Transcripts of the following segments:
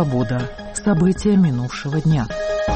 «Свобода». События минувшего дня.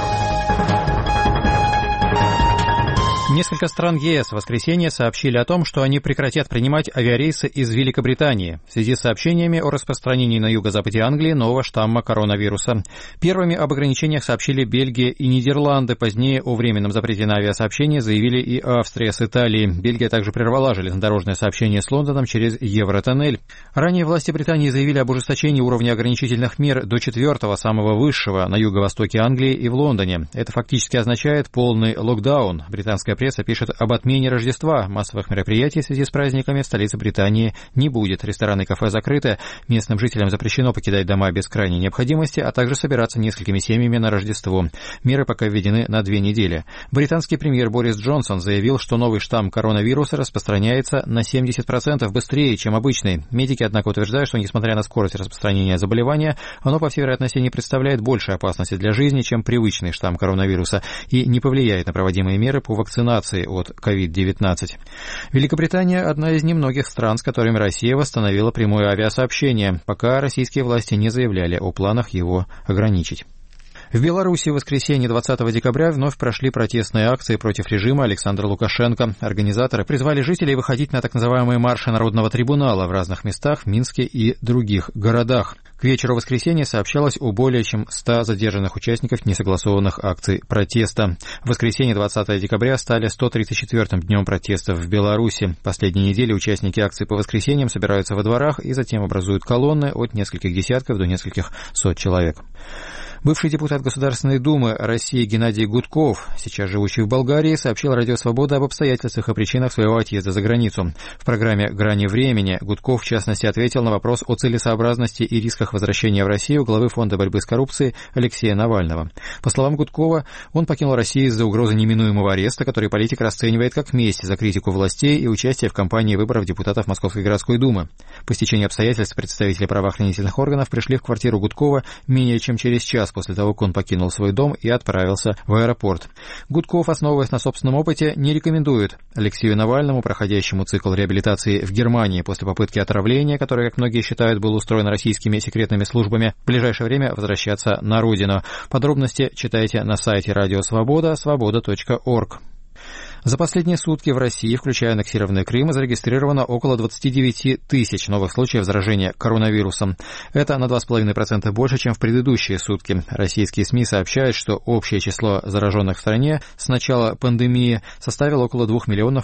Несколько стран ЕС в воскресенье сообщили о том, что они прекратят принимать авиарейсы из Великобритании в связи с сообщениями о распространении на юго-западе Англии нового штамма коронавируса. Первыми об ограничениях сообщили Бельгия и Нидерланды. Позднее о временном запрете на авиасообщение заявили и Австрия с Италией. Бельгия также прервала железнодорожное сообщение с Лондоном через Евротоннель. Ранее власти Британии заявили об ужесточении уровня ограничительных мер до 4-го, самого высшего, на юго-востоке Англии и в Лондоне. Это фактически означает полный локдаун. Британская пресса пишет об отмене Рождества. Массовых мероприятий в связи с праздниками в столице Британии не будет. Рестораны и кафе закрыты. Местным жителям запрещено покидать дома без крайней необходимости, а также собираться несколькими семьями на Рождество. Меры пока введены на 2 недели. Британский премьер Борис Джонсон заявил, что новый штамм коронавируса распространяется на 70% быстрее, чем обычный. Медики, однако, утверждают, что, несмотря на скорость распространения заболевания, оно, по всей вероятности, не представляет большей опасности для жизни, чем привычный штамм коронавируса, и не повлияет на проводимые меры по вакцинации от COVID-19. Великобритания – одна из немногих стран, с которыми Россия восстановила прямое авиасообщение, пока российские власти не заявляли о планах его ограничить. В Беларуси в воскресенье 20 декабря вновь прошли протестные акции против режима Александра Лукашенко. Организаторы призвали жителей выходить на так называемые марши Народного трибунала в разных местах в Минске и других городах. К вечеру воскресенья сообщалось о более чем 100 задержанных участников несогласованных акций протеста. В воскресенье 20 декабря стали 134-м днем протестов в Беларуси. Последние недели участники акций по воскресеньям собираются во дворах и затем образуют колонны от нескольких десятков до нескольких сот человек. Бывший депутат Государственной Думы России Геннадий Гудков, сейчас живущий в Болгарии, сообщил Радио Свобода об обстоятельствах и причинах своего отъезда за границу. В программе «Грани времени» Гудков, в частности, ответил на вопрос о целесообразности и рисках возвращения в Россию главы Фонда борьбы с коррупцией Алексея Навального. По словам Гудкова, он покинул Россию из-за угрозы неминуемого ареста, который политик расценивает как месть за критику властей и участие в кампании выборов депутатов Московской городской думы. По стечению обстоятельств представители правоохранительных органов пришли в квартиру Гудкова менее чем через час после того, как он покинул свой дом и отправился в аэропорт. Гудков, основываясь на собственном опыте, не рекомендует Алексею Навальному, проходящему цикл реабилитации в Германии после попытки отравления, которое, как многие считают, было устроено российскими секретными службами, в ближайшее время возвращаться на родину. Подробности читайте на сайте Радио Свобода, свобода.орг. За последние сутки в России, включая аннексированный Крым, зарегистрировано около 29 тысяч новых случаев заражения коронавирусом. Это на 2,5% больше, чем в предыдущие сутки. Российские СМИ сообщают, что общее число зараженных в стране с начала пандемии составило около 2 миллионов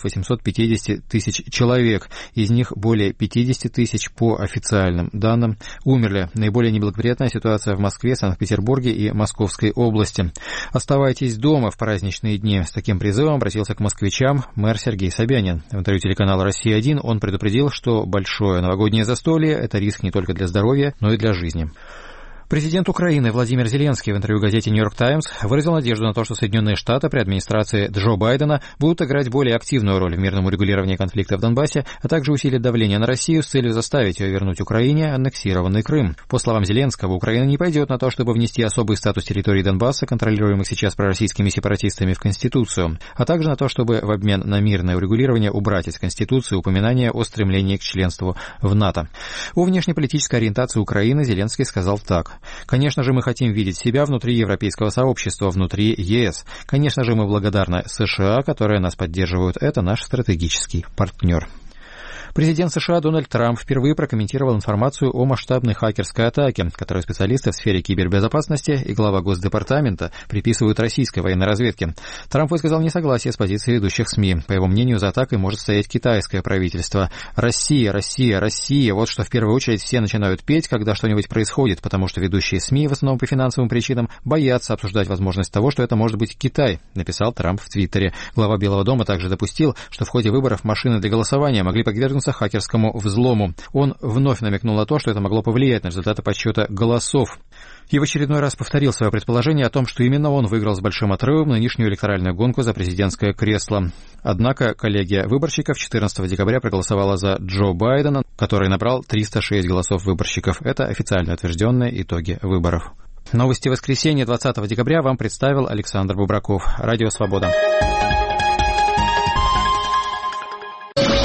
850 тысяч человек. Из них более 50 тысяч по официальным данным умерли. Наиболее неблагоприятная ситуация в Москве, Санкт-Петербурге и Московской области. Оставайтесь дома в праздничные дни. С таким призывом обратился к москвичам мэр Сергей Собянин. В интервью телеканалу «Россия-1» он предупредил, что большое новогоднее застолье – это риск не только для здоровья, но и для жизни. Президент Украины Владимир Зеленский в интервью газете «Нью-Йорк Таймс» выразил надежду на то, что Соединенные Штаты при администрации Джо Байдена будут играть более активную роль в мирном урегулировании конфликта в Донбассе, а также усилить давление на Россию с целью заставить ее вернуть Украине аннексированный Крым. По словам Зеленского, Украина не пойдет на то, чтобы внести особый статус территории Донбасса, контролируемых сейчас пророссийскими сепаратистами, в Конституцию, а также на то, чтобы в обмен на мирное урегулирование убрать из Конституции упоминание о стремлении к членству в НАТО. О внешнеполитической ориентации Украины Зеленский сказал так. Конечно же, мы хотим видеть себя внутри европейского сообщества, внутри ЕС. Конечно же, мы благодарны США, которые нас поддерживают. Это наш стратегический партнер. Президент США Дональд Трамп впервые прокомментировал информацию о масштабной хакерской атаке, которую специалисты в сфере кибербезопасности и глава Госдепартамента приписывают российской военной разведке. Трамп высказал несогласие с позицией ведущих СМИ. По его мнению, за атакой может стоять китайское правительство. Россия, Россия, Россия. Вот что в первую очередь все начинают петь, когда что-нибудь происходит, потому что ведущие СМИ, в основном по финансовым причинам, боятся обсуждать возможность того, что это может быть Китай, написал Трамп в Твиттере. Глава Белого дома также допустил, что в ходе выборов машины для голосования могли подвергнуться хакерскому взлому. Он вновь намекнул на то, что это могло повлиять на результаты подсчета голосов. И в очередной раз повторил свое предположение о том, что именно он выиграл с большим отрывом нынешнюю электоральную гонку за президентское кресло. Однако коллегия выборщиков 14 декабря проголосовала за Джо Байдена, который набрал 306 голосов выборщиков. Это официально утвержденные итоги выборов. Новости воскресенья 20 декабря вам представил Александр Бубраков. Радио «Свобода».